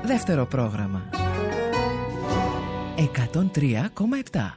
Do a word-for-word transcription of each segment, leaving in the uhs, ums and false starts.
Δεύτερο πρόγραμμα εκατόν τρία κόμμα επτά.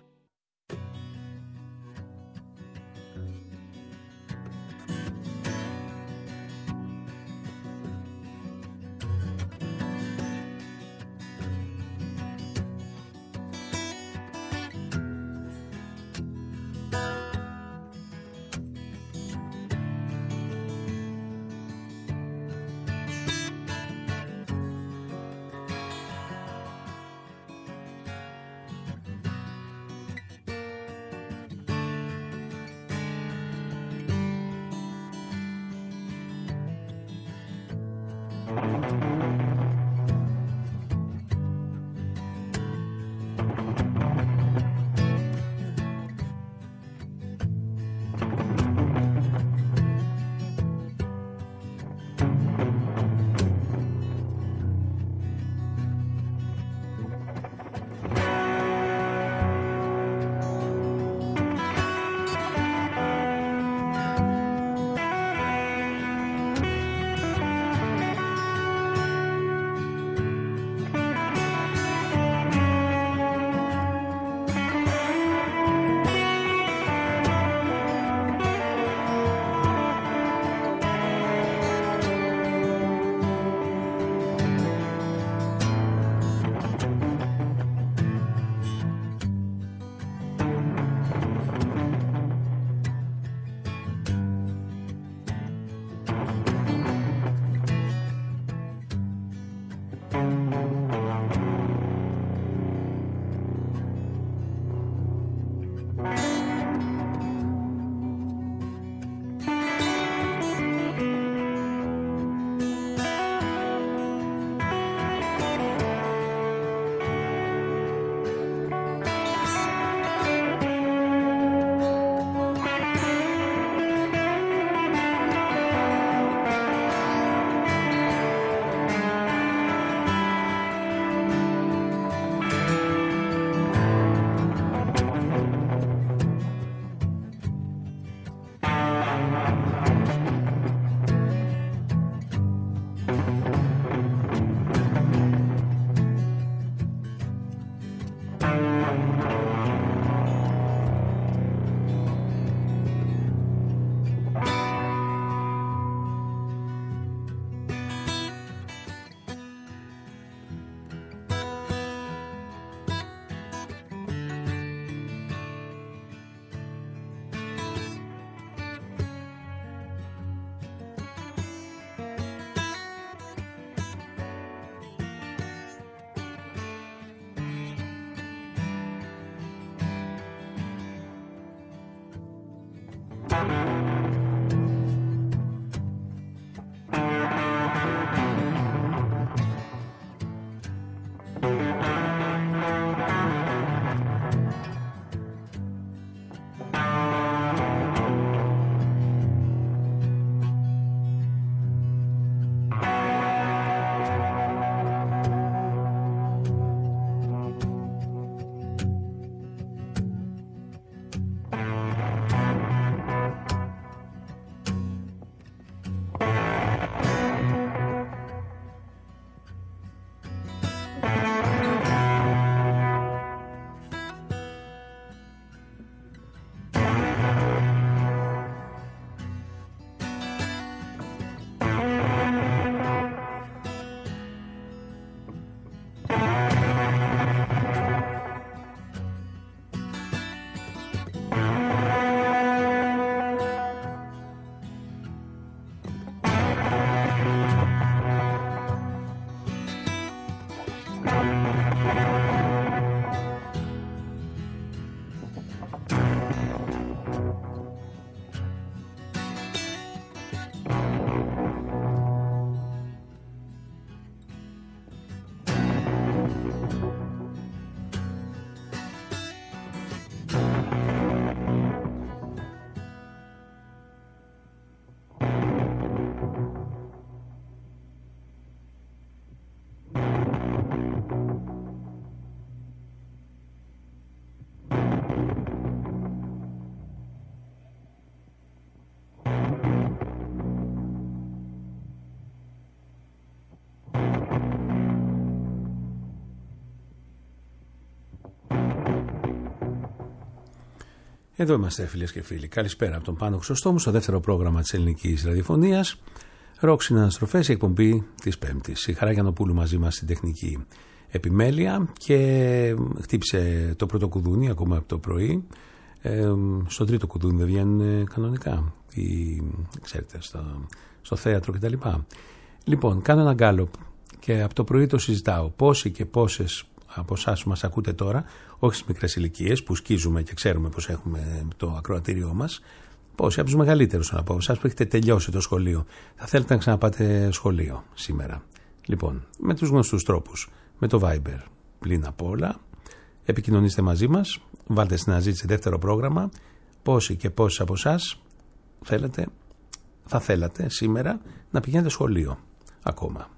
Εδώ είμαστε, φίλες και φίλοι. Καλησπέρα από τον Πάνο Χρυσοστόμου στο δεύτερο πρόγραμμα της ελληνικής ραδιοφωνίας. Ροκ συναναστροφές, η εκπομπή της Πέμπτης. Η Χαρά Γιαννοπούλου μαζί μας στην τεχνική επιμέλεια και χτύπησε το πρώτο κουδούνι ακόμα από το πρωί. Ε, στο τρίτο κουδούνι δεν βγαίνουν κανονικά. Η, ξέρετε, στο, στο θέατρο κτλ. Λοιπόν, κάνω ένα γκάλωπ και από το πρωί το συζητάω. Πόσοι και πόσες από εσάς που μας ακούτε τώρα, όχι στις μικρές ηλικίες που σκίζουμε και ξέρουμε πως έχουμε το ακροατήριό μας, πόσοι από τους μεγαλύτερους να πω, εσάς που έχετε τελειώσει το σχολείο, θα θέλετε να ξαναπάτε σχολείο σήμερα. Λοιπόν, με τους γνωστούς τρόπους, με το Viber, πλην απ' όλα, επικοινωνήστε μαζί μας, βάλτε στην αναζήτηση δεύτερο πρόγραμμα, πόσοι και πόσες από εσάς θέλετε, θα θέλατε σήμερα να πηγαίνετε σχολείο ακόμα.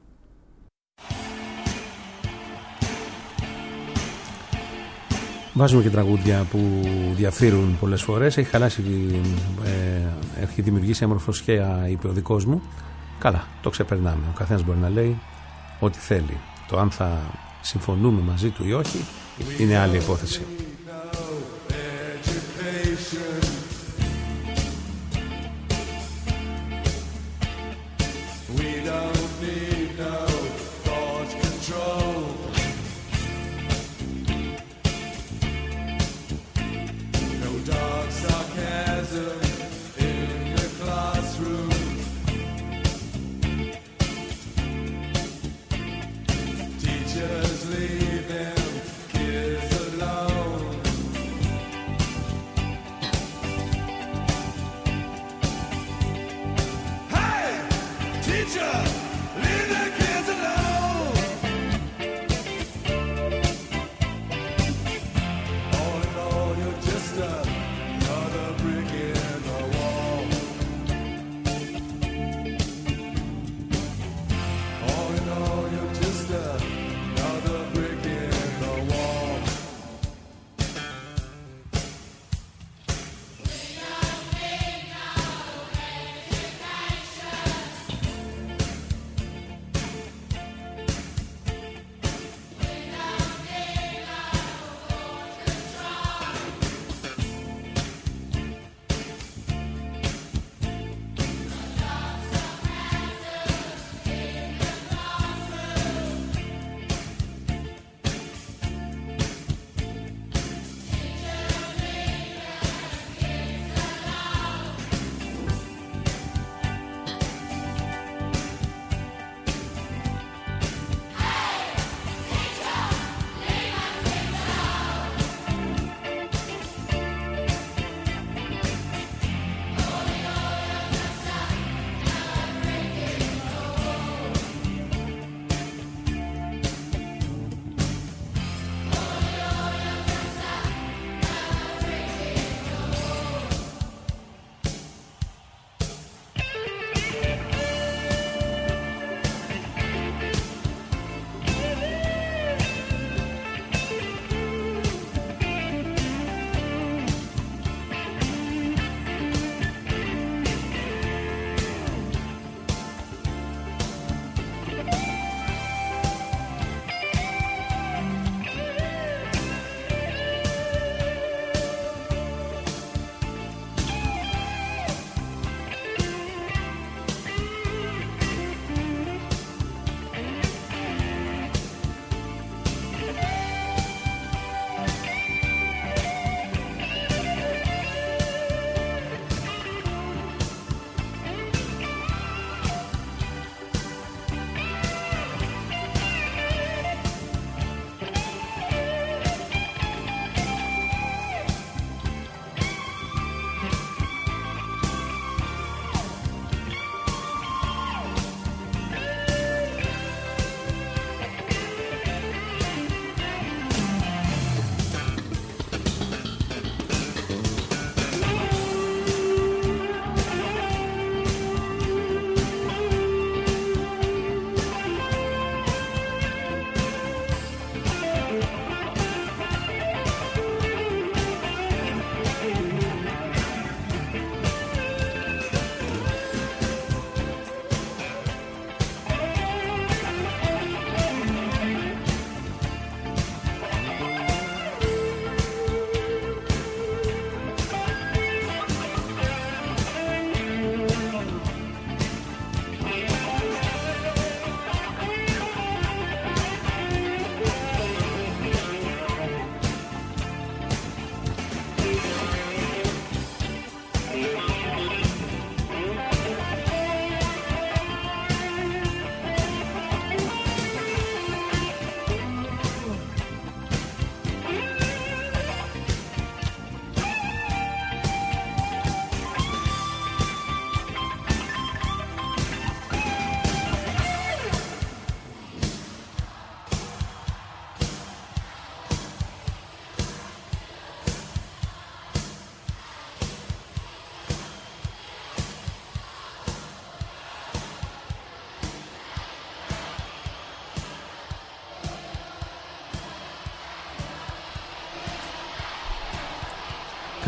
Βάζουμε και τραγούδια που διαφύρουν πολλές φορές. Έχει χαλάσει, ε, έχει δημιουργήσει έμορφωσχέα, είπε ο δικός μου. Καλά, το ξεπερνάμε. Ο καθένας μπορεί να λέει ό,τι θέλει. Το αν θα συμφωνούμε μαζί του ή όχι είναι άλλη υπόθεση. Just leave them kids alone.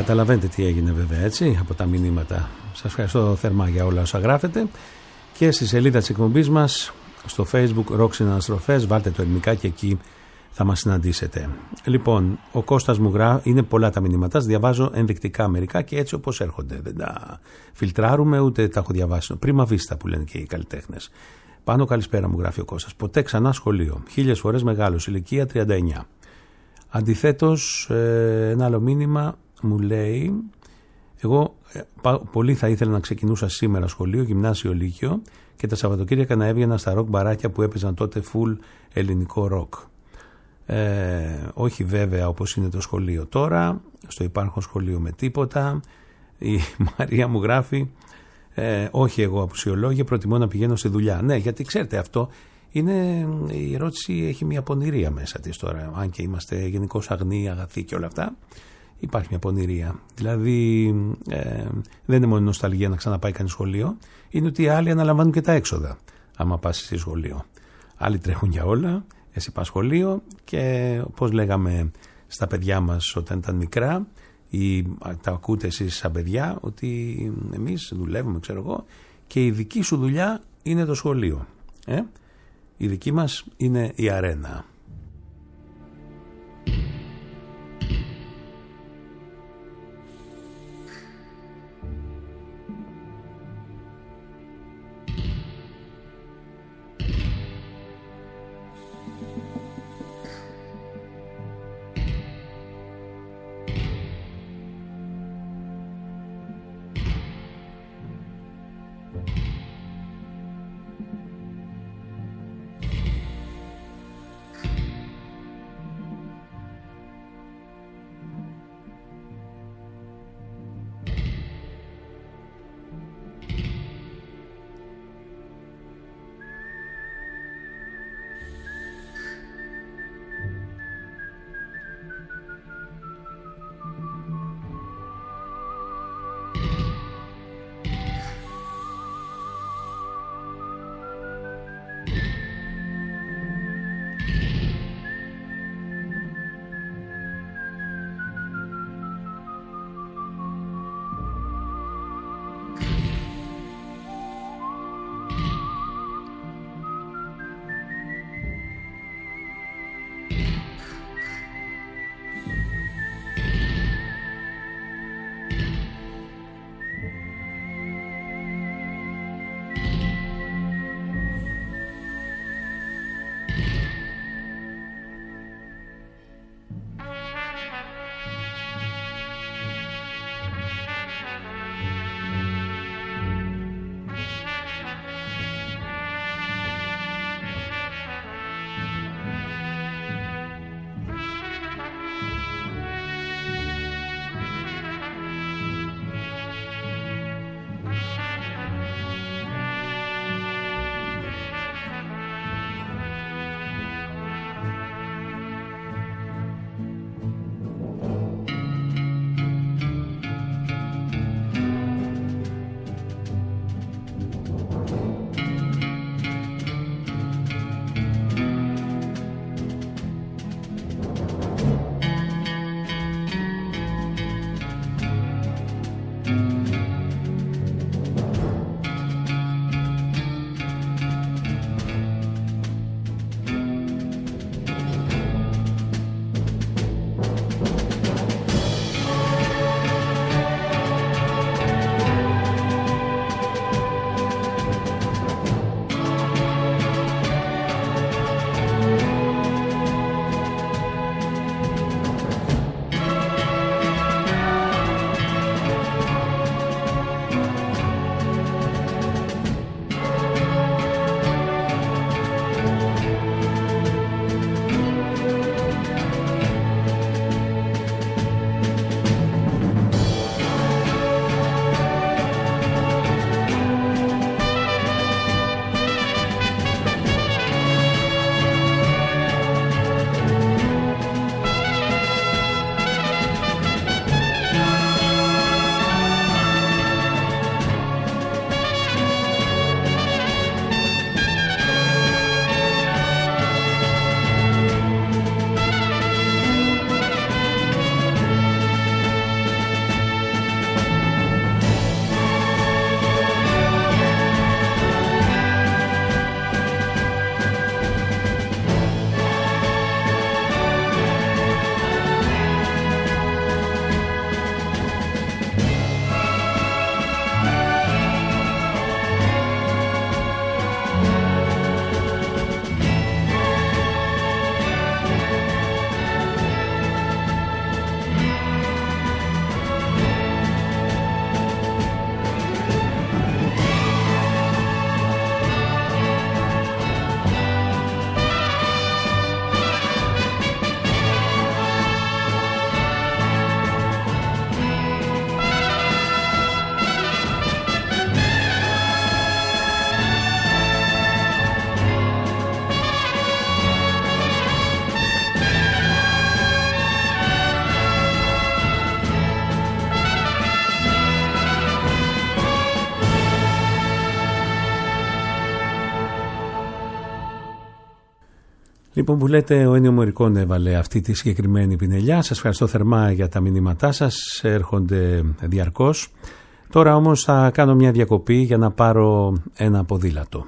Καταλαβαίνετε τι έγινε βέβαια, έτσι, από τα μηνύματα. Σας ευχαριστώ θερμά για όλα όσα γράφετε. Και στη σελίδα της εκπομπής μας στο Facebook Ρόξιν Αναστροφές, βάλτε το ελληνικά και εκεί θα μας συναντήσετε. Λοιπόν, ο Κώστας μου γράφει, είναι πολλά τα μηνύματα, διαβάζω ενδεικτικά μερικά και έτσι όπως έρχονται. Δεν τα φιλτράρουμε ούτε τα έχω διαβάσει. Πρίμα βίστα που λένε και οι καλλιτέχνες. Πάνω καλησπέρα μου γράφει ο Κώστας. Ποτέ ξανά σχολείο. Χίλιες φορές μεγάλος, ηλικία τριάντα εννιά. Αντιθέτως, ένα άλλο μήνυμα μου λέει, εγώ πολύ θα ήθελα να ξεκινούσα σήμερα σχολείο, γυμνάσιο, λύκειο και τα Σαββατοκύριακα να έβγαινα στα ροκ μπαράκια που έπαιζαν τότε full ελληνικό ροκ. Ε, όχι βέβαια όπως είναι το σχολείο τώρα, στο υπάρχον σχολείο με τίποτα. Η Μαρία μου γράφει, ε, όχι εγώ απουσιολόγια, προτιμώ να πηγαίνω στη δουλειά. Ναι, γιατί ξέρετε αυτό είναι, η ερώτηση έχει μια πονηρία μέσα της τώρα, αν και είμαστε γενικώς αγνοί, αγαθοί και όλα αυτά. Υπάρχει μια πονηρία. Δηλαδή ε, δεν είναι μόνο νοσταλγία να ξαναπάει κανείς σχολείο, είναι ότι οι άλλοι αναλαμβάνουν και τα έξοδα άμα πας στη σχολείο. Άλλοι τρέχουν για όλα, εσύ πας σχολείο και όπως λέγαμε στα παιδιά μας όταν ήταν μικρά, ή τα ακούτε εσείς σαν παιδιά, ότι εμείς δουλεύουμε, ξέρω εγώ, και η δική σου δουλειά είναι το σχολείο. Ε? Η δική μας είναι η αρένα. Λοιπόν, που λέτε, ο Ennio Morricone έβαλε αυτή τη συγκεκριμένη πινελιά. Σας ευχαριστώ θερμά για τα μηνύματά σας, έρχονται διαρκώς. Τώρα όμως θα κάνω μια διακοπή για να πάρω ένα ποδήλατο.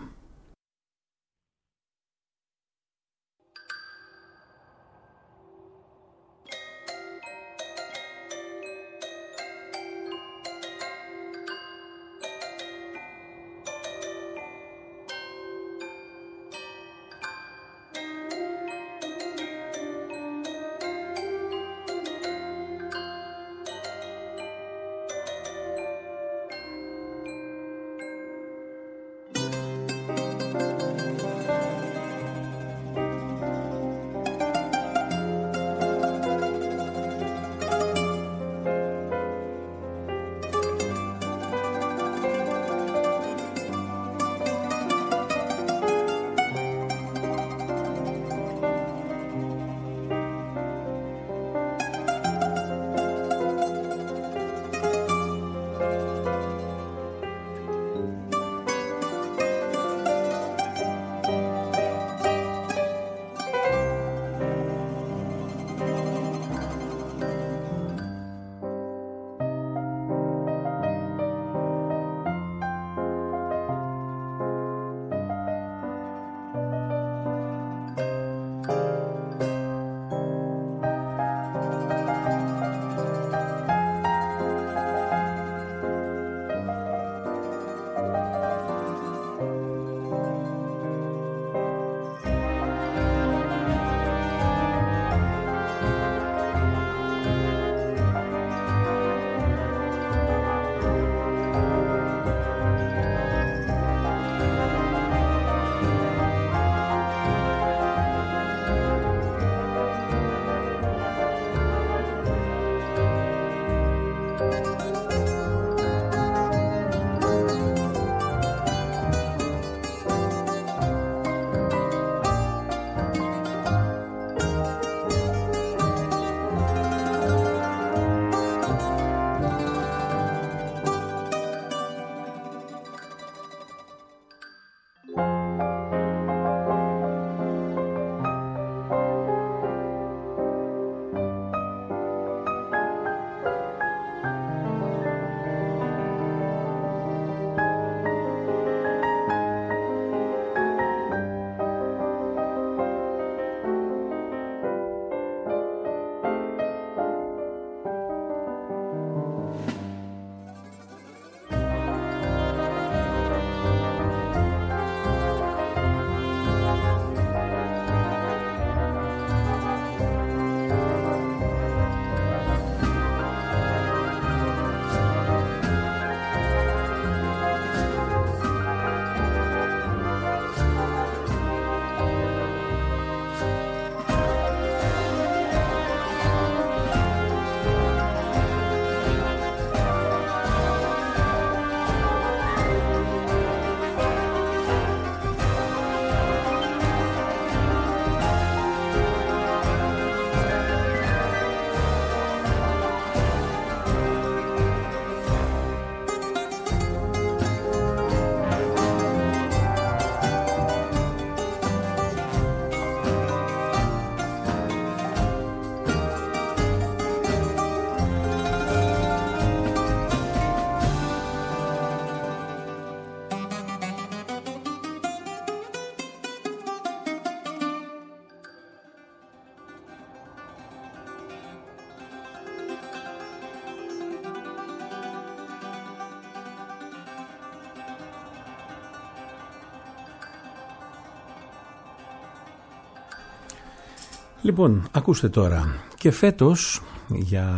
Λοιπόν, ακούστε τώρα, και φέτος για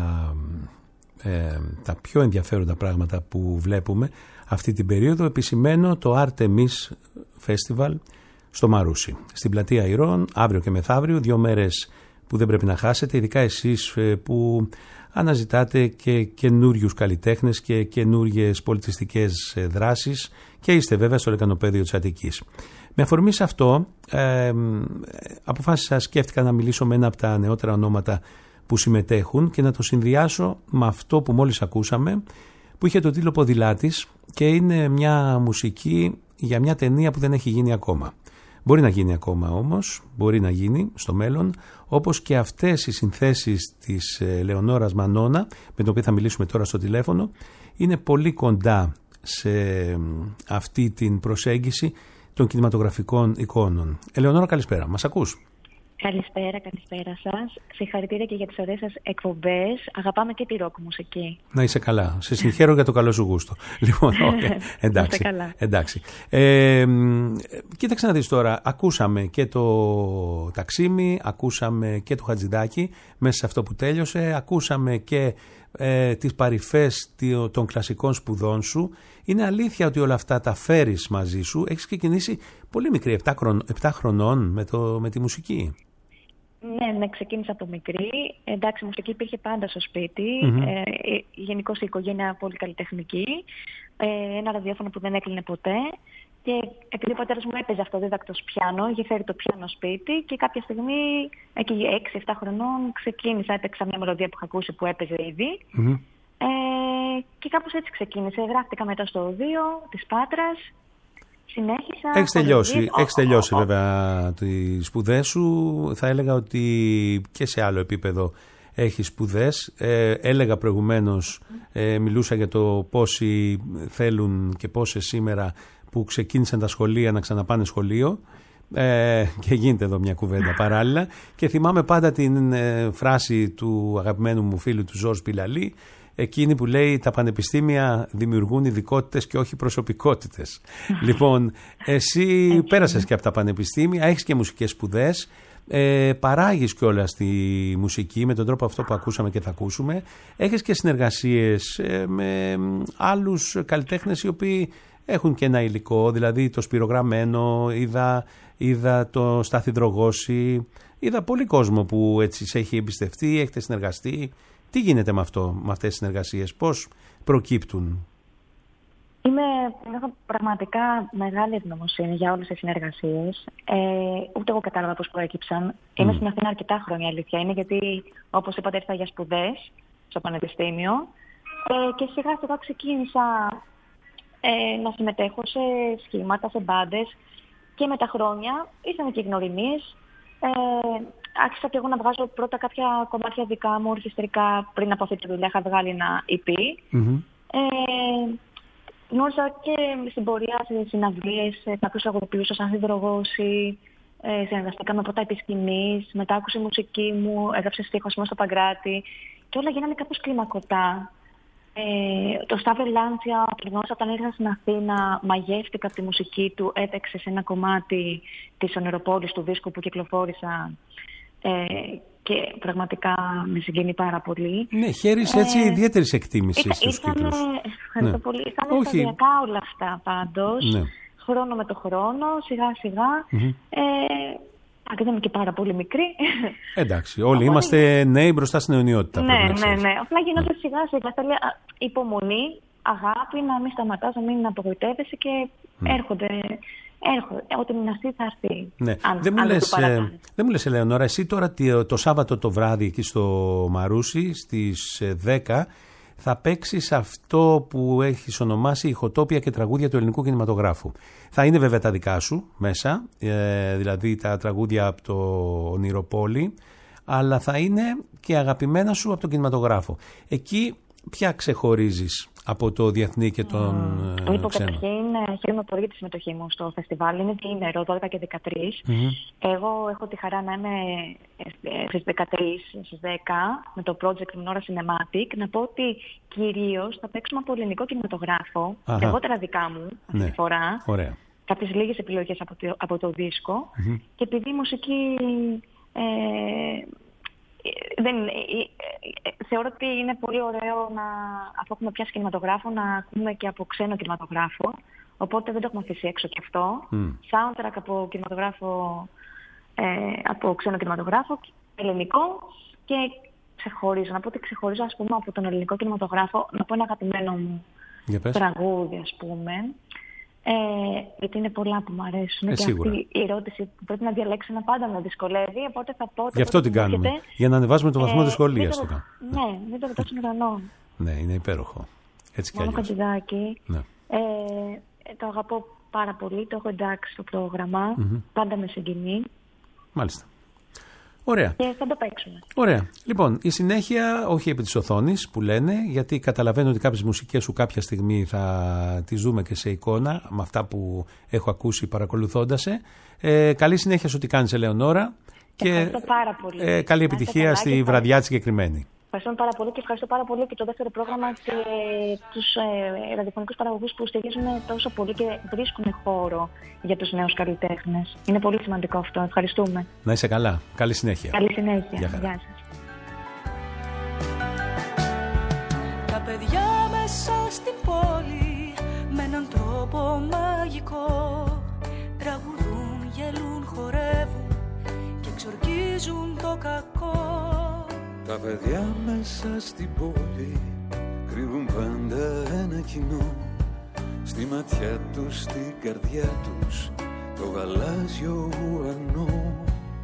ε, τα πιο ενδιαφέροντα πράγματα που βλέπουμε αυτή την περίοδο επισημαίνω το Artemis Festival στο Μαρούσι, στην πλατεία Ηρών, αύριο και μεθαύριο, δύο μέρες που δεν πρέπει να χάσετε, ειδικά εσείς που αναζητάτε και καινούριους καλλιτέχνες και καινούριες πολιτιστικές δράσεις και είστε βέβαια στο λεκανοπέδιο της Αττικής. Με αφορμή σε αυτό ε, αποφάσισα, σκέφτηκα να μιλήσω με ένα από τα νεότερα ονόματα που συμμετέχουν και να το συνδυάσω με αυτό που μόλις ακούσαμε, που είχε το τίτλο Ποδηλάτης και είναι μια μουσική για μια ταινία που δεν έχει γίνει ακόμα. Μπορεί να γίνει ακόμα όμως, μπορεί να γίνει στο μέλλον, όπως και αυτές οι συνθέσεις της Λεωνόρας Μανώνα, με την οποία θα μιλήσουμε τώρα στο τηλέφωνο, είναι πολύ κοντά σε αυτή την προσέγγιση των κινηματογραφικών εικόνων. Ελεονόρα, καλησπέρα. Μας ακούς? Καλησπέρα, καλησπέρα σας. Συγχαρητήρια και για τις ωραίες σας εκπομπές. Αγαπάμε και τη ροκ μουσική. Να είσαι καλά. Σε συγχαίρω για το καλό σου γούστο. Λοιπόν, okay. εντάξει. καλά. εντάξει. Ε, κοίταξε να δεις τώρα. Ακούσαμε και το Ταξίμι, ακούσαμε και το Χατζηδάκι μέσα σε αυτό που τέλειωσε, ακούσαμε και ε, τις παρυφές των κλασικών σπουδών σου. Είναι αλήθεια ότι όλα αυτά τα φέρεις μαζί σου. Έχεις ξεκινήσει πολύ μικρή, επτά χρονών με, το, με τη μουσική. Ναι, ναι, ξεκίνησα από μικρή. Εντάξει, η μουσική υπήρχε πάντα στο σπίτι. Mm-hmm. Ε, γενικώς η οικογένεια πολύ καλλιτεχνική. Ε, ένα ραδιόφωνο που δεν έκλεινε ποτέ. Και επειδή ο πατέρας μου έπαιζε αυτοδίδακτος πιάνο, είχε φέρει το πιάνο σπίτι και κάποια στιγμή, εκεί έξι εφτά χρονών, ξεκίνησα, έπαιξα μια μελωδία που είχα ακούσει που έπαιζε ήδη. Mm-hmm. Ε, και κάπως έτσι ξεκίνησε. Γράφτηκα μετά στο οδείο της Πάτρας. Συνέχισα. Έχεις τελειώσει, έχεις τελειώσει βέβαια τις σπουδές σου. Θα έλεγα ότι και σε άλλο επίπεδο έχεις σπουδές. Ε, έλεγα προηγουμένως, ε, μιλούσα για το πόσοι θέλουν και πόσες σήμερα που ξεκίνησαν τα σχολεία να ξαναπάνε σχολείο. Ε, και γίνεται εδώ μια κουβέντα παράλληλα. Και θυμάμαι πάντα την ε, φράση του αγαπημένου μου φίλου του Ζορζ Πιλαλή, εκείνη που λέει τα πανεπιστήμια δημιουργούν ειδικότητες και όχι προσωπικότητες. Λοιπόν, εσύ πέρασες και από τα πανεπιστήμια, έχεις και μουσικές σπουδές, ε, παράγεις κιόλας τη μουσική με τον τρόπο αυτό που ακούσαμε και θα ακούσουμε. Έχεις και συνεργασίες ε, με άλλους καλλιτέχνες οι οποίοι έχουν και ένα υλικό, δηλαδή το Σπυρογραμμένο, είδα, είδα το Στάθη Δρογώση, είδα πολύ κόσμο που έτσι σε έχει εμπιστευτεί, έχετε συνεργαστεί. Τι γίνεται με αυτό, με αυτές τις συνεργασίες, πώς προκύπτουν? Είμαι, έχω πραγματικά μεγάλη ευγνωμοσύνη για όλες τις συνεργασίες. Ε, ούτε εγώ κατάλαβα πώς προέκυψαν. Mm. Είμαι στην Αθήνα αρκετά χρόνια, αλήθεια είναι, γιατί όπως είπατε ήρθα για σπουδές στο πανεπιστήμιο ε, και σιγά σιγά ξεκίνησα ε, να συμμετέχω σε σχήματα, σε μπάντες και με τα χρόνια ήρθαν και οι γνωριμίες. Ε, άρχισα και εγώ να βγάζω πρώτα κάποια κομμάτια δικά μου ορχιστρικά. Πριν από αυτή τη δουλειά είχα βγάλει ένα ι πι. Mm-hmm. Ε, γνώρισα και στην πορεία σε συναυλίες κάποιους τραγουδοποιούς σαν Στάθη Δρογώση. Ε, συνεργαστήκα με πρώτα επί σκηνής, μετά άκουσε η μουσική μου, έγραψε στίχος στο Παγκράτη και όλα γίνανε κάπως κλιμακωτά. Ε, το Σταύρε Λάντσια, τον γνώρισα όταν ήρθα στην Αθήνα, μαγεύτηκα από τη μουσική του, έπαιξε σε ένα κομμάτι της Ονειροπόλης του δίσκου που κυκλοφόρησα ε, και πραγματικά με συγκινεί πάρα πολύ. Ναι, χαίρεις έτσι ε, ιδιαίτερης εκτίμησης στους κύκλους. Ευχαριστώ ναι. πολύ. Ήρθαν σταδιακά όλα αυτά πάντως, ναι. χρόνο με το χρόνο, σιγά σιγά. Mm-hmm. Ε, Αν δεν είμαι και πάρα πολύ μικρή. Εντάξει, όλοι Οπότε... είμαστε νέοι μπροστά στην αιωνιότητα. Ναι, ναι, ναι. Απλά γίνονται ναι. σιγά σιγά. Θέλει υπομονή, αγάπη, να μην σταματάς, να μην απογοητεύεσαι και ναι. έρχονται. έρχονται. Ό,τι μην έρθει θα έρθει. Ναι. Αν, δεν, μου αν λες, ε, δεν μου λες, Ελεονόρα, εσύ τώρα το Σάββατο το βράδυ εκεί στο Μαρούσι στις δέκα θα παίξεις αυτό που έχεις ονομάσει ηχοτόπια και τραγούδια του ελληνικού κινηματογράφου. Θα είναι βέβαια τα δικά σου μέσα, ε, δηλαδή τα τραγούδια από το Ονειροπόλη, αλλά θα είναι και αγαπημένα σου από τον κινηματογράφο. Εκεί ποια ξεχωρίζεις από το διεθνή και τον mm. ε, λοιπόν, ξένο? Καταρχήν, χαίρομαι πολύ για τη συμμετοχή μου στο φεστιβάλ. Είναι διήμερο, δώδεκα και δεκατρείς. Mm-hmm. Εγώ έχω τη χαρά να είμαι στις δεκατρείς, στις δέκα, με το project Nora Cinematic. Να πω ότι κυρίως θα παίξουμε από ελληνικό κινηματογράφο, λιγότερα δικά μου αυτή ναι. τη φορά. Ωραία. Κάποιες λίγες επιλογές από το, από το δίσκο. Mm-hmm. Και επειδή η μουσική... Ε, Δεν, θεωρώ ότι είναι πολύ ωραίο να, αφού έχουμε πιάσει κινηματογράφο, να ακούμε και από ξένο κινηματογράφο. Οπότε δεν το έχουμε αφήσει έξω και αυτό. Mm. Soundtrack από κινηματογράφο, ε, από ξένο κινηματογράφο, ελληνικό. Και ξεχωρίζω, να πω ότι ξεχωρίζω ας πούμε από τον ελληνικό κινηματογράφο, να πω ένα αγαπημένο μου τραγούδι ας πούμε. Ε, γιατί είναι πολλά που μου αρέσουν. Ε, και σίγουρα. αυτή η ερώτηση που πρέπει να διαλέξω να πάντα με δυσκολεύει. Οπότε θα πω. Γι' αυτό την κάνουμε. Έχετε, για να ανεβάσουμε το βαθμό ε, δυσκολίας. Το, ναι, δεν το ρωτάω στον ουρανό. Ναι, είναι υπέροχο. Έτσι κι αλλιώς. Μόνο Χατζηδάκι. Ναι. Ε, το αγαπώ πάρα πολύ. Το έχω εντάξει στο πρόγραμμα. Mm-hmm. Πάντα με συγκινεί. Μάλιστα. Ωραία. Και θα το παίξουμε. Ωραία. Λοιπόν, η συνέχεια, όχι επί της οθόνης που λένε, γιατί καταλαβαίνω ότι κάποιες μουσικές σου κάποια στιγμή θα τις δούμε και σε εικόνα, με αυτά που έχω ακούσει παρακολουθώντας. Ε, καλή συνέχεια σε ό,τι κάνεις, Ελεονόρα. Και ευχαριστώ πάρα πολύ. Ε, καλή επιτυχία στη βραδιά τη συγκεκριμένη. Ευχαριστώ πάρα πολύ και ευχαριστώ πάρα πολύ και το δεύτερο πρόγραμμα και τους ε, ραδιοφωνικούς παραγωγούς που στηρίζουν τόσο πολύ και βρίσκουν χώρο για τους νέους καλλιτέχνες. Είναι πολύ σημαντικό αυτό. Ευχαριστούμε. Να είσαι καλά. Καλή συνέχεια. Καλή συνέχεια. Γεια, Γεια σας. Τα παιδιά μέσα στην πόλη με έναν τρόπο μαγικό τραγουδούν, γελούν, χορεύουν και εξορκίζουν το κακό. Τα παιδιά μέσα στην πόλη κρύβουν πάντα ένα κοινό. Στη ματιά τους, στην καρδιά τους, το γαλάζιο ουρανό.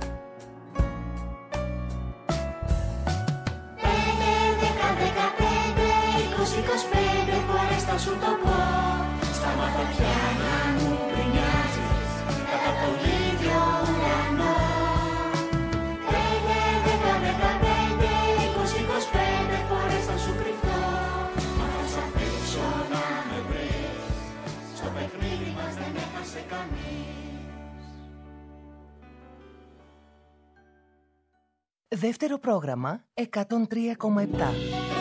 Πέντε, δέκα, δεκαπέντε, είκοσι, είκοσι πέντε φορές θα σου το πω. Σταμάτα πια να μου πρινιάζεις κατά από τον ίδιο ουρανό. Δεύτερο πρόγραμμα εκατόν τρία κόμμα επτά.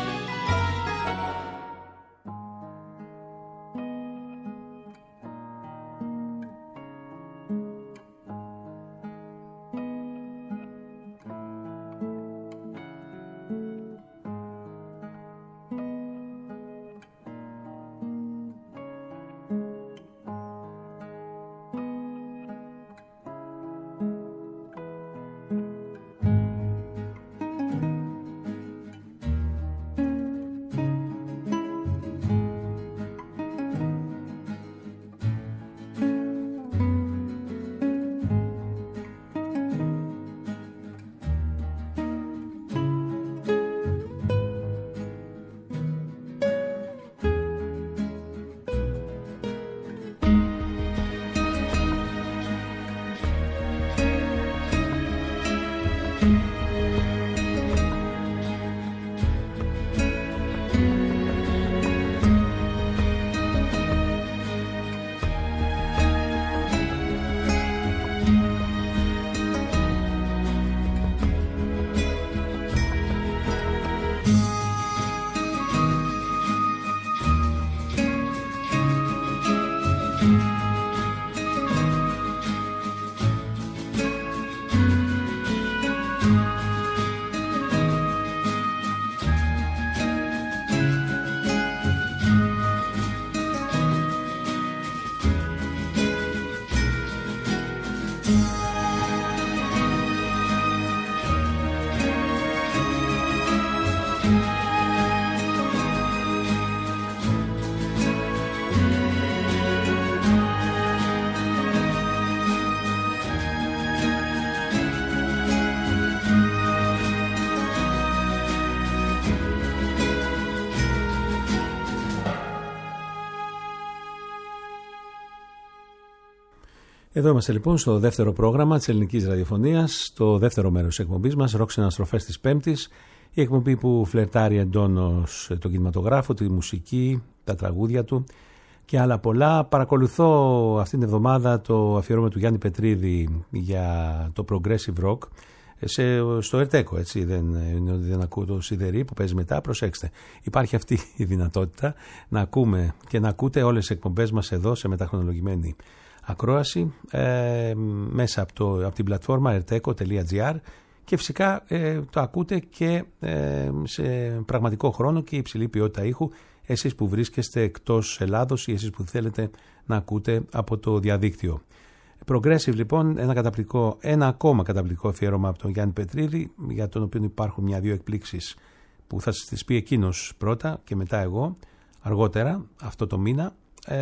Εδώ είμαστε λοιπόν στο δεύτερο πρόγραμμα της ελληνικής ραδιοφωνίας, στο δεύτερο μέρος της εκπομπής μας, Ροκ Συναστροφές της Πέμπτης, η εκπομπή που φλερτάρει εντόνως τον κινηματογράφο, τη μουσική, τα τραγούδια του και άλλα πολλά. Παρακολουθώ αυτήν την εβδομάδα το αφιέρωμα του Γιάννη Πετρίδη για το Progressive Rock σε, στο Ερτέκο, έτσι, δεν είναι ότι δεν ακούω το Σιδερή που παίζει μετά. Προσέξτε, υπάρχει αυτή η δυνατότητα να ακούμε και να ακούτε όλες τις εκπομπές μας εδώ σε μεταχρονολογημένη ακρόαση ε, μέσα από, το, από την πλατφόρμα ερτέκο τελεία τζι άρ και φυσικά ε, το ακούτε και ε, σε πραγματικό χρόνο και υψηλή ποιότητα ήχου, εσείς που βρίσκεστε εκτός Ελλάδος ή εσείς που θέλετε να ακούτε από το διαδίκτυο. Progressive λοιπόν, ένα, καταπληκτικό, ένα ακόμα καταπληκτικό αφιέρωμα από τον Γιάννη Πετρίδη, για τον οποίο υπάρχουν μια-δύο εκπλήξεις που θα σας τις πει εκείνος πρώτα και μετά εγώ αργότερα αυτό το μήνα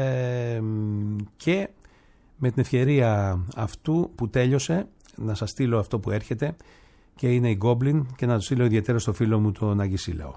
ε, και με την ευκαιρία αυτού που τέλειωσε να σας στείλω αυτό που έρχεται και είναι η Goblin και να το στείλω ιδιαίτερα στο φίλο μου τον Αγισίλαο.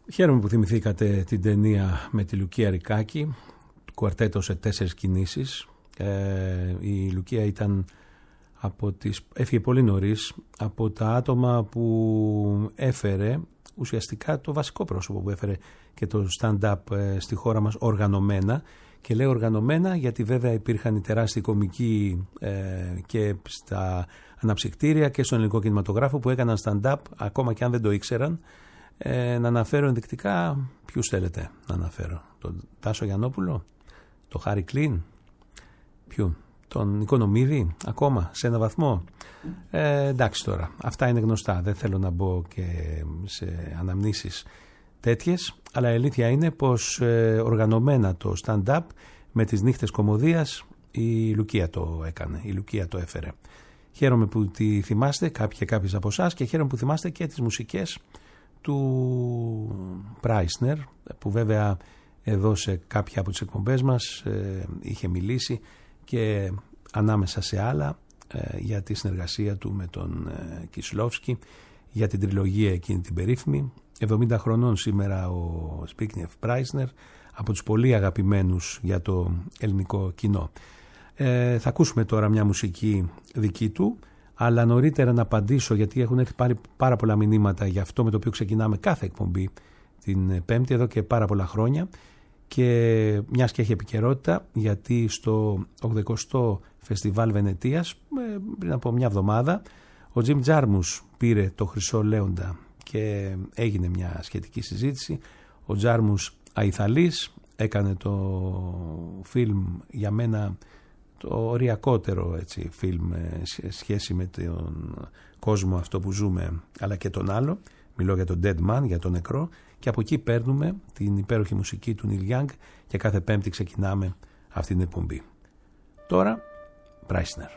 Χαίρομαι που θυμηθήκατε την ταινία με τη Λουκία Ρικάκη, κουαρτέτο σε τέσσερις κινήσεις. Ε, η Λουκία ήταν από τις, έφυγε πολύ νωρίς από τα άτομα που έφερε ουσιαστικά το βασικό πρόσωπο που έφερε και το stand-up ε, στη χώρα μας οργανωμένα. Και λέω οργανωμένα γιατί βέβαια υπήρχαν οι τεράστιοι κομικοί ε, και στα αναψυκτήρια και στον ελληνικό κινηματογράφο που έκαναν stand-up ακόμα και αν δεν το ήξεραν. Ε, να αναφέρω ενδεικτικά ποιους θέλετε να αναφέρω. Τον Τάσο Γιαννόπουλο, τον Χάρη Κλίν, ποιον, τον Οικονομίδη ακόμα σε ένα βαθμό. Ε, εντάξει τώρα, αυτά είναι γνωστά, δεν θέλω να μπω και σε αναμνήσεις τέτοιες, αλλά η αλήθεια είναι πως ε, οργανωμένα το stand-up με τις νύχτες κωμωδίας η Λουκία το έκανε, η Λουκία το έφερε. Χαίρομαι που τη θυμάστε κάποιοι και κάποιες από εσάς και χαίρομαι που θυμάστε και τις μουσικές του Πράισνερ, που βέβαια εδώ σε κάποια από τις εκπομπές μας ε, είχε μιλήσει και ανάμεσα σε άλλα ε, για τη συνεργασία του με τον ε, Κισλόφσκι, για την τριλογία εκείνη την περίφημη. εβδομήντα χρονών σήμερα ο Σπίκνιεφ Πράισνερ, από τους πολύ αγαπημένους για το ελληνικό κοινό. Ε, θα ακούσουμε τώρα μια μουσική δική του, αλλά νωρίτερα να απαντήσω, γιατί έχουν έρθει πάρει πάρα πολλά μηνύματα για αυτό με το οποίο ξεκινάμε κάθε εκπομπή την Πέμπτη εδώ και πάρα πολλά χρόνια, και μιας και έχει επικαιρότητα, γιατί στο ογδοηκοστό Φεστιβάλ Βενετίας πριν από μια εβδομάδα ο Τζιμ Τζάρμους πήρε το Χρυσό Λέοντα και έγινε μια σχετική συζήτηση. Ο Τζάρμους αϊθαλής, έκανε το φιλμ, για μένα το οριακότερο έτσι, φιλμ σε σχέση με τον κόσμο αυτό που ζούμε, αλλά και τον άλλο. Μιλώ για τον Dead Man, για τον νεκρό, και από εκεί παίρνουμε την υπέροχη μουσική του Neil Young και κάθε Πέμπτη ξεκινάμε αυτή την εκπομπή. Τώρα, Πράισνερ.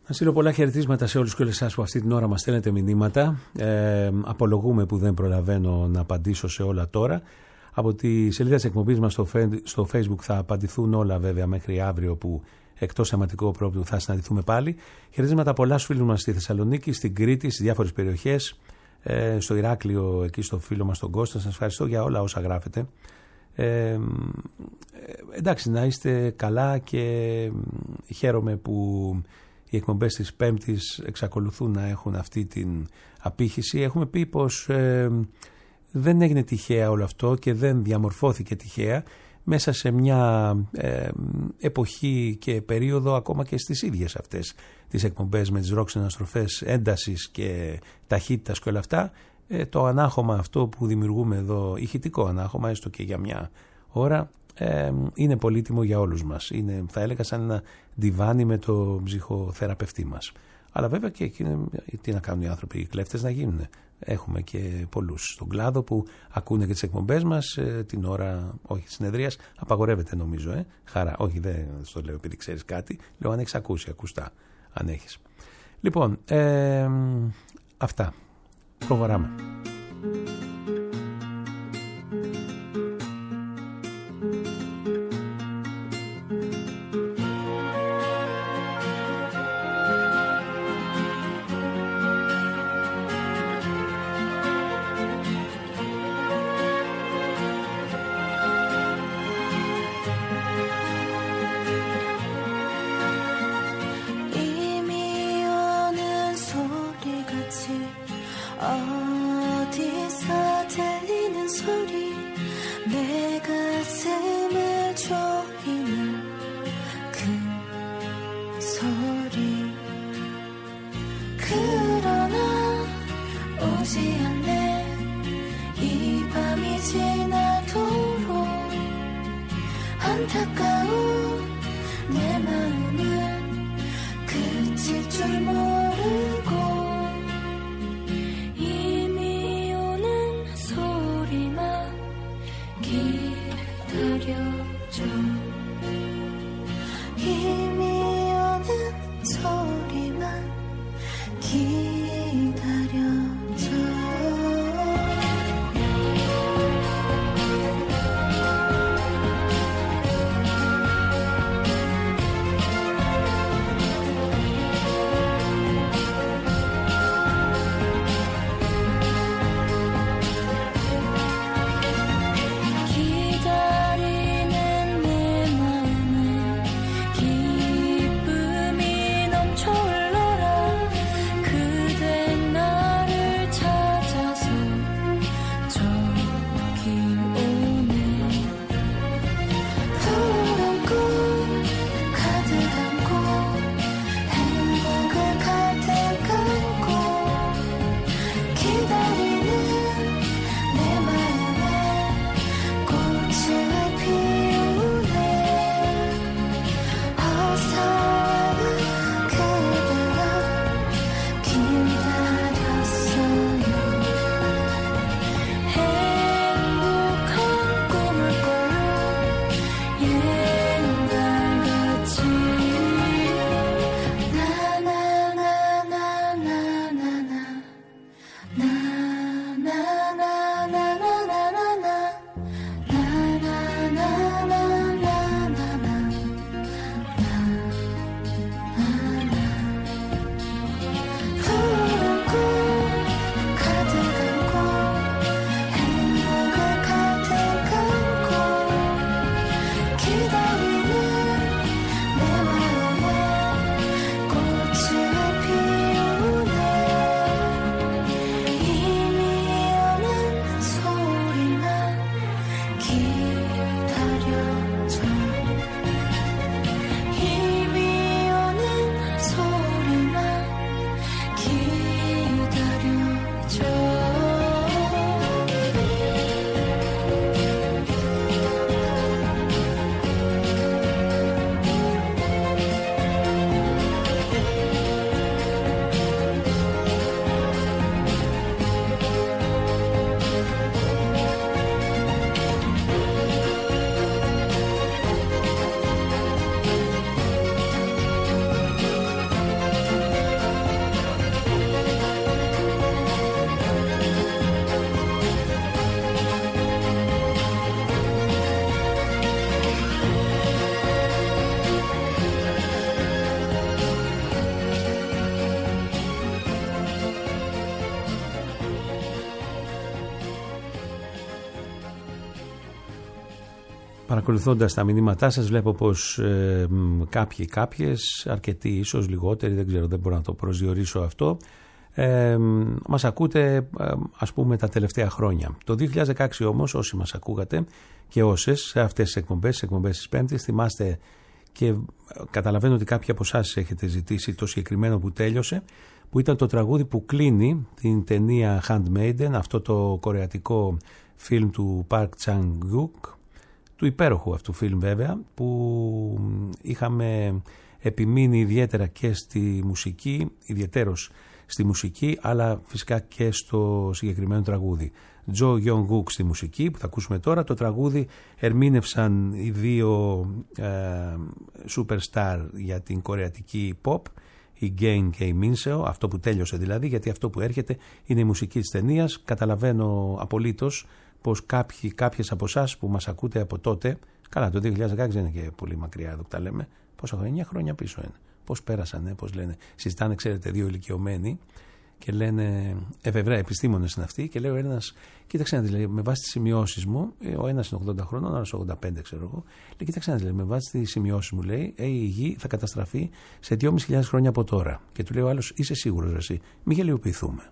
Να στείλω πολλά χαιρετίσματα σε όλους και όλες εσάς που αυτή την ώρα μας στέλνετε μηνύματα. Ε, απολογούμε που δεν προλαβαίνω να απαντήσω σε όλα τώρα. Από τη σελίδα της εκπομπής μας στο, στο Facebook θα απαντηθούν όλα βέβαια μέχρι αύριο, που εκτός θεματικού πρόπτου θα συναντηθούμε πάλι. Χαιρετίσματα πολλά στους φίλους μας στη Θεσσαλονίκη, στην Κρήτη, στις διάφορες περιοχές, ε, στο Ηράκλειο, εκεί στο φίλο μας τον Κώστα. Σας ευχαριστώ για όλα όσα γράφετε. Ε, εντάξει, να είστε καλά και χαίρομαι που οι εκπομπές της Πέμπτης εξακολουθούν να έχουν αυτή την απήχηση. Έχουμε πει πως ε, δεν έγινε τυχαία όλο αυτό και δεν διαμορφώθηκε τυχαία μέσα σε μια ε, εποχή και περίοδο ακόμα και στις ίδιες αυτές τις εκπομπές με τις ροκ συναστροφές έντασης και ταχύτητας και όλα αυτά. Ε, το ανάχωμα αυτό που δημιουργούμε εδώ, ηχητικό ανάχωμα έστω και για μια ώρα, ε, είναι πολύτιμο για όλους μας. Είναι, θα έλεγα, σαν ένα ντιβάνι με το ψυχοθεραπευτή μας. Αλλά βέβαια και τι να κάνουν οι άνθρωποι, οι κλέφτες να γίνουν. Έχουμε και πολλούς στον κλάδο που ακούνε και τις εκπομπές μας ε, την ώρα, όχι της συνεδρίας, απαγορεύεται νομίζω, ε, χαρά, όχι δεν στο λέω επειδή ξέρεις κάτι, λέω αν έχεις ακούσει, ακουστά, αν έχεις. Λοιπόν, ε, αυτά, προχωράμε. 어둠 Παρακολουθώντας τα μηνύματά σας, βλέπω πως ε, κάποιοι, κάποιες, αρκετοί ίσως, λιγότεροι, δεν ξέρω, δεν μπορώ να το προσδιορίσω αυτό, ε, μας ακούτε ε, ας πούμε τα τελευταία χρόνια. Το δύο χιλιάδες δεκαέξι όμως, όσοι μας ακούγατε και όσες σε αυτές τις εκπομπές, τις εκπομπές της Πέμπτης, θυμάστε και καταλαβαίνω ότι κάποιοι από εσάς έχετε ζητήσει το συγκεκριμένο που τέλειωσε, που ήταν το τραγούδι που κλείνει την ταινία Handmaiden, αυτό το κορεατικό φιλμ του Park Chan-wook, του υπέροχου αυτού φιλμ βέβαια, που είχαμε επιμείνει ιδιαίτερα και στη μουσική, ιδιαιτέρως στη μουσική, αλλά φυσικά και στο συγκεκριμένο τραγούδι. Τζο Γιονγκ-ουκ στη μουσική που θα ακούσουμε τώρα, το τραγούδι ερμήνευσαν οι δύο ε, superstar για την κορεατική pop, η Gain και η Minseo, αυτό που τέλειωσε δηλαδή, γιατί αυτό που έρχεται είναι η μουσική της ταινίας. Καταλαβαίνω απολύτως πως κάποιοι, κάποιες από εσάς που μας ακούτε από τότε, καλά το δύο χιλιάδες δεκαέξι δεν είναι και πολύ μακριά εδώ που τα λέμε, πόσα χρόνια, εννιά χρόνια πίσω είναι, πώς πέρασαν, πώς λένε, συζητάνε ξέρετε δύο ηλικιωμένοι και λένε, εφευρά επιστήμονες είναι αυτοί, και λέει ο ένας, κοίταξε να δεις, λέει, με βάση τις σημειώσεις μου, ο ένας είναι ογδόντα χρονών, ο άλλος ογδόντα πέντε ξέρω εγώ, λέει, κοίταξε να δεις, με βάση τις σημειώσεις μου, λέει, ε, η γη θα καταστραφεί σε δυόμισι χιλιάδες χρόνια από τώρα. Και του λέει ο άλλος, είσαι σίγουρος εσύ, μη γελιοποιηθούμε.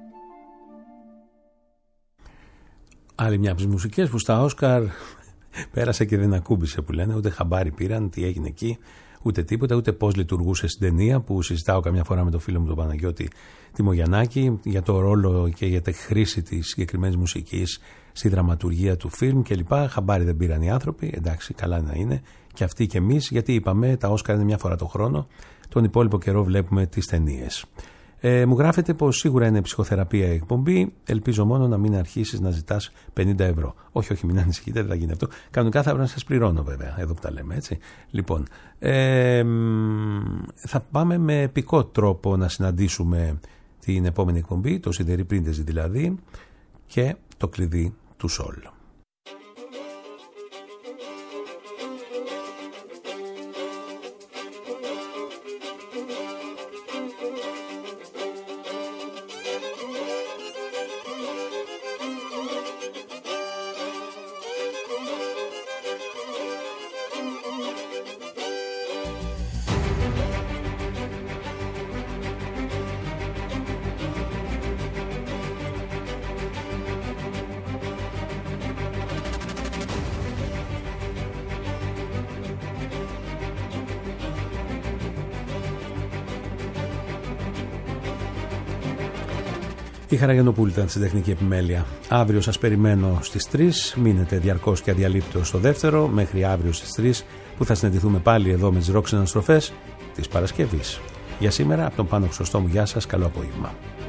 Άλλη μια από τις μουσικές που στα Όσκαρ Πέρασε και δεν ακούμπησε που λένε, ούτε χαμπάρι πήραν, τι έγινε εκεί, ούτε τίποτα, ούτε πώς λειτουργούσε στην ταινία που συζητάω καμιά φορά με τον φίλο μου τον Παναγιώτη Τιμογιαννάκη για το ρόλο και για τη χρήση της συγκεκριμένης μουσικής στη δραματουργία του φιλμ κλπ. Χαμπάρι δεν πήραν οι άνθρωποι, εντάξει, καλά να είναι, και αυτοί και εμείς, γιατί είπαμε τα Όσκαρ είναι μια φορά το χρόνο, τον υπόλοιπο καιρό βλέπουμε τις ταινίες. Ε, μου γράφετε πως σίγουρα είναι ψυχοθεραπεία η εκπομπή. Ελπίζω μόνο να μην αρχίσεις να ζητάς πενήντα ευρώ. Όχι, όχι, μην ανησυχείτε, δεν θα γίνει αυτό. Κανονικά θα πρέπει να σας πληρώνω, βέβαια, εδώ που τα λέμε, έτσι. Λοιπόν, ε, θα πάμε με επικό τρόπο να συναντήσουμε την επόμενη εκπομπή, το Σιδερή Πρίντεζι δηλαδή, και το κλειδί του Σολ. Η Χαραγιαννοπούλου ήταν στην τεχνική επιμέλεια. Αύριο σας περιμένω στις τρεις. Μείνετε διαρκώς και αδιαλείπτως στο δεύτερο, μέχρι αύριο στις τρεις που θα συναντηθούμε πάλι εδώ με τις ροκ συναναστροφές της Παρασκευής. Για σήμερα, από τον Πάνο Χρυσοστόμου, γεια σας, καλό απόγευμα.